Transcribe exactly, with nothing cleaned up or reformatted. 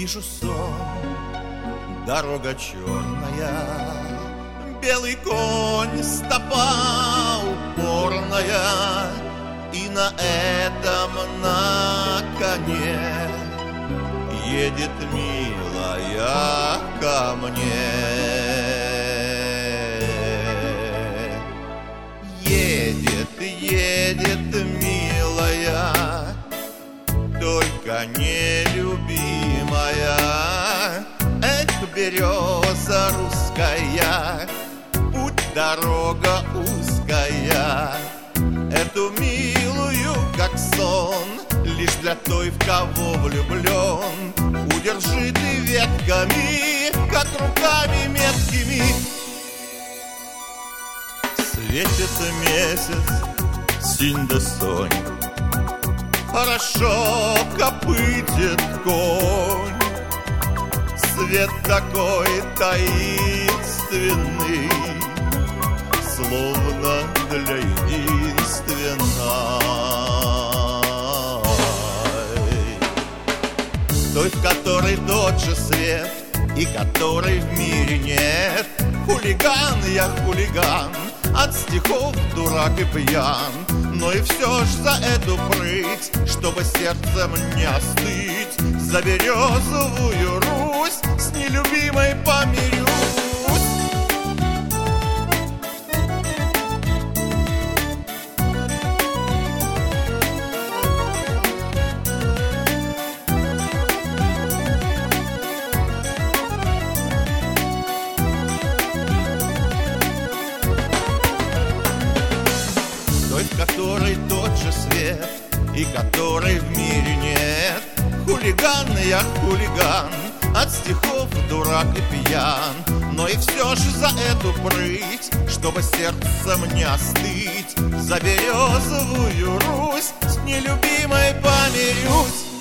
вижу сон, дорога черная, белый конь, стопа упорная, и на этом на коне едет милая ко мне. Едет, едет милая, только нелюбимая. Эх, береза русская, путь дорога узкая. Эту милую, как сон, лишь для той, в кого влюблен. Удержи ты ветками, как руками меткими. Светит месяц, синь да сонь, хорошо копытит конь. Свет такой таинственный, словно для единственной, той, в которой тот же свет и которой в мире нет. Хулиган я, хулиган, от стихов дурак и пьян, но и все ж за эту прыть, чтобы сердцем не остыть, за березовую Русь с нелюбимой помирюсь. Той, в которой тот же свет и которой в мире нет. Хулиган я, хулиган, от стихов дурак и пьян, но и все же за эту прыть, чтобы сердцем не остыть, за березовую Русь с нелюбимой помирюсь.